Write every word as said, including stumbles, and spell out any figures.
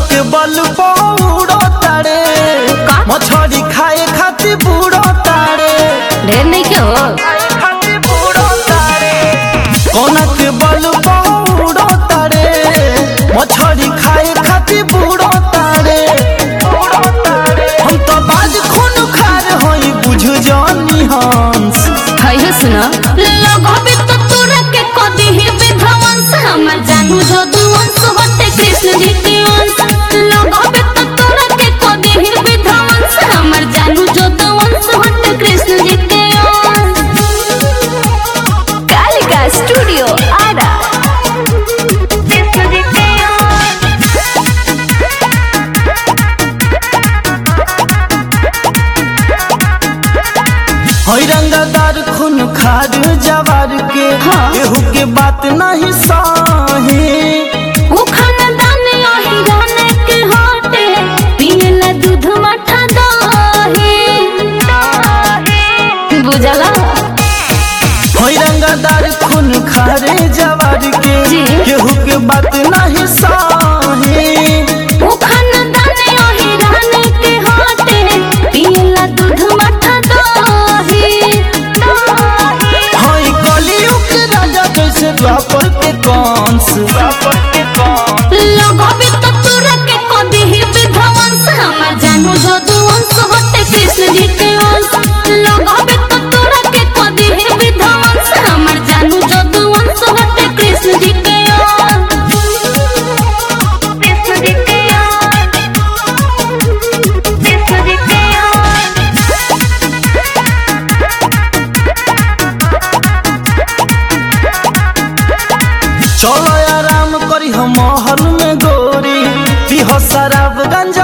के बल पौड़ो तारे मछली खाए खातिर बूढ़ो तारे ढेर नहीं के हो कोना के बल पौड़ो तारे मछली खाए खातिर बूढ़ो तारे हम तो बाज खून खार होई बुझ जानी हंस हाय सुना लगबे तो तोरा के कदी ही विधवंस हमर जानू जो दुवंस होते कृष्ण जी के अंश लगबे तो तोरा के कदी ही विधवंस हमर जानू जो दुवंस होते कृष्ण जी के अंश। कालिका स्टूडियो आरा कृष्ण जी के हई रंगदार खून खार जवार के केहू के बात नहीं सही वो खानदान यही रहने के होते पियला दूध मठा दही बुझला हई रंगदार खून खार जवार के केहू के बात नहीं सही वो खानदान यही रहने के होते पियला दूध मठा दही हई कलियुग के राजा जैसे द्वापर के कंस लगबे तो तोरा के कदी ही विधवंस हमर जानू जो दुवंस होते कृष्ण जी के अंश लगबे तो तोरा के कदी ही विधवंस हमर जानू जो दुवंस होते कृष्ण जी के अंश। कृष्ण जी के अंश कृष्ण जी के चलो आराम करी हम महल में गोरी पीहो शराब गंजा